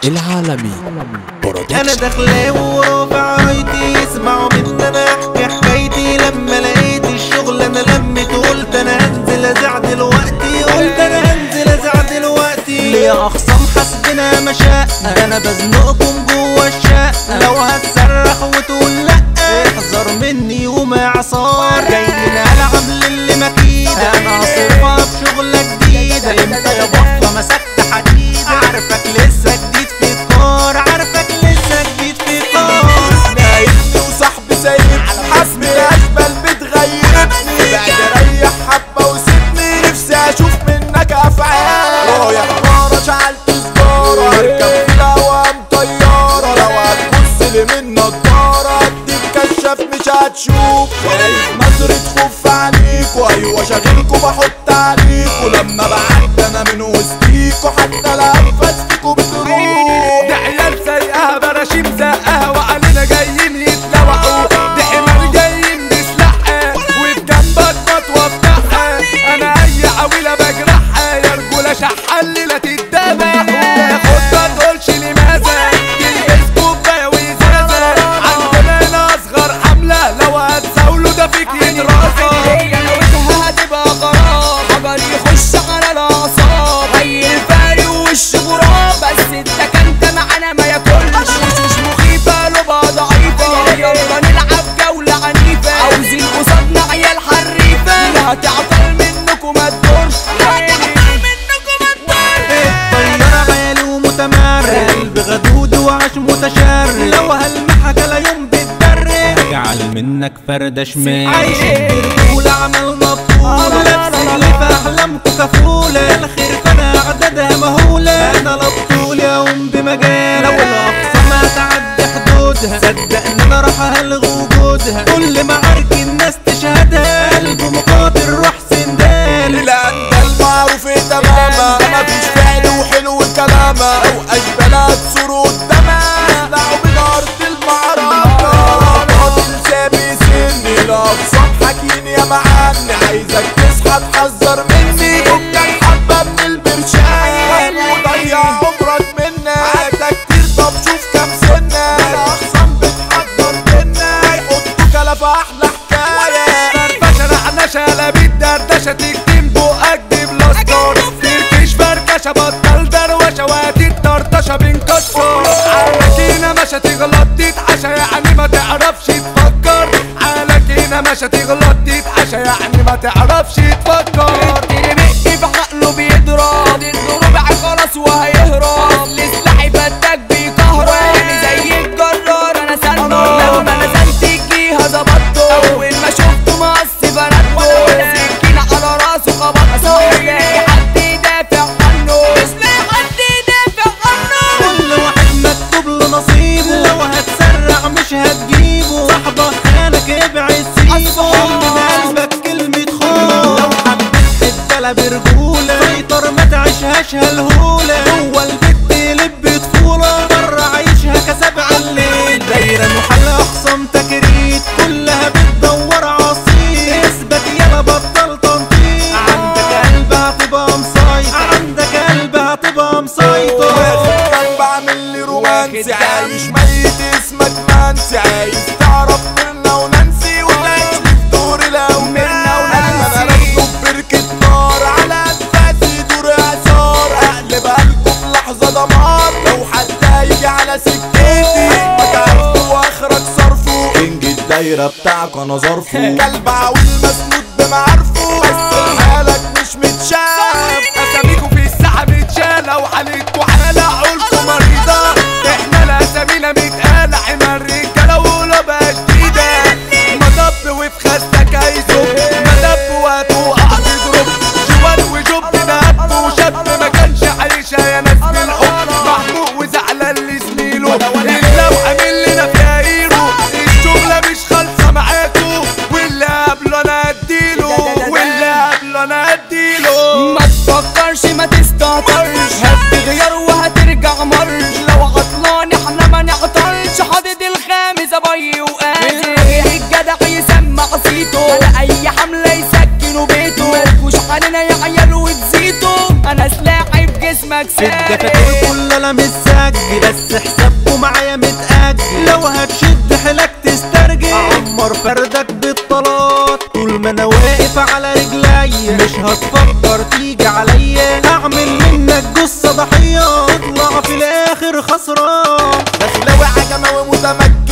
العالمي انا داخلاوي ورافع رايتي، يسمعوا مني انا احكي حكايتي. لما لقيت الشغل انا لميت، قلت انا هنزل ازع دلوقتي، قلت انا هنزل ازع دلوقتي. ليه اخصام حسبنا مشاقة، ده انا بزنقكم جوا الشقة. لو هتصرخ وتقول لا احذر مني ومعصار، جاي من العب للي مكيدة. انا هصرفها بشغلة جديدة، امتى يا بطة مسكت حديدة. عارفك لسه جديد في الكار، عارفك لسه جديد في الكار. نايمني وصاحبي سايبني، حسبي الاشبال بتغيرني. بعد ريح حبة وسيبني، نفسي اشوف منك افعال. رايح بارة شعلت سجارة، هركب في الهوا طيارة. لو هتبص لي من نضارة اديك كشاف مش هتشوف. خايف نظرة خوف عليكوا، ايوه شاغلكوا بحط عليكوا. لما بعد انا من وسطيكوا حتى الانفاس فيكوا بتروح. دي عيال سايقاها براشيم زقاها، وعلينا جايين يتلوعوا. دي حمار جايين نسلحها، وفي جنبك بطوة بتاعها. انا اي عويلة بجرحها، يا رجولة شحة اللي لا تتدبحوا. خد ما تقولش لماذا، تلبس كوباية وازازة. عندنا هنا اصغر حملة، لو هتزاولوا ده فيك يترازى. جنوتها هتبقى غرام، حجر يخش على الاعصاب. هي الفاري وش غراب، بس انت معانا ما ياكلش. وشوش مخيفة لبا ضعيفة، يلا نلعب جولة عنيفة. عاوزين قصادنا عيال حريفة، لا هتعطل منكم ما تدورش. الطيارة عالي ومتمرد، قلب غدود وعاش متشرد. لو هلمحك لا يوم بتدرب، اجعل منك فردة شمال. عايشين برجولة عملنا بطولة، لابسين اللي في احلامكوا كفولة. الخير فانا اعدادها مهولة، انا لا بطول يوم بمجال. لو الاقصى ما تعدي حدودها، صدقني انا راح الغي وجودها. كل معارك الناس تشهدها، قلب مقاتل روح سندال. لا انت المعروف تماما، مفيش فعل وحلو كلامه. لو اشبالات صوروا قدامها، يطلعوا من ارض المعركة. قاتل سابي سني، الاقسام حكيني يا معني. عايزك تصحى تحذر مني، فكك حبة من البرشام وضيع عمرك منك. عدى كتير طب شوف كام سنة، الاقسام بتحضر منك. يحطوا كلا في احلى حكاية. فرفشة نعنشة لا بالدردشة، تكتم بقك دي بلاستر. تركش فركشة بطل دروشة، وادي الطرطشة بنكسر. عالكينا مشى تغلط تتعشى، يعني ما تعرفش تفكر. عالكينا مشى تغلط تتعشى، يعني ما تعرفش تفكر. ترمقي في عقله بيضرب، الضروب خلاص وهيهرب. لسلاحي فتاك بيكهرب، يعني زي الجرار انا سنده. لما نزلت الجيهة ظبطته، اول ما شفته مقص فردته. سكينة على راسه خبطته، مش لاقي حد يدافع عنه، مش لاقي حد يدافع عنه. كل واحد مكتوب له نصيبه، لو هتسرع مش هتجيبه. صاحبك خانك ابعد سيبه، شيل من قلبك كلمة خون. لو حبيت الدلع برجولة، سيطر ما تعيشهاش هالهولة. جوا البيت يلب طفولة، برا عيشها كسبع الليل. دايرة محل اخصام تكريت، كلها بتدور عصير. اثبت يلا بطل تنطيط، عندك قلب هتبقى مسيطر، عندك قلب هتبقى مسيطر. واخد كان بعمل لي رومانسي، عايش ميت اسمك مانسي. عايز تعرف ميرنا ونانسي، وتعيش في دور الاولاد. انا راكبه بركة نار، على انفاسي دور اعصار. اقلب قلبه في لحظة دمار، لو حد هيجي على سكتي ما تعرفه واخرك صرفه. كينج الدايرة بتاعك انا ظرفه، كلب عويل مسنود بمعارفه. بس حالك مش متشاف، اساميكوا في الساحة متشالة، وحالتكوا حالة عقولكوا مريضة. احنا الاسامينا متقالة، حمار رجالة وقلوبها شديدة. مطب وفي خستك هيزوب، مدب وهتوقع تضرب. جوال وجوب دهب وشاب، ما كانش عايشها يا ناس بالحب. محموق وزعلان لزميله، اللوحة من لنا فيها هيرو. الشغلة مش خالصة معاكوا، واللي قبله انا هديله. اسمك في الدفاتر كل انا متسجل، بس حسابكم معايا متأجل. لو هتشد حيلك تسترجل اعمر فردك بالطلات. طول ما انا واقف على رجليا مش هتفكر تيجي عليا. هعمل منك جثة ضحية تطلع في الاخر خسران. دخلاوي عجمة ومتمكن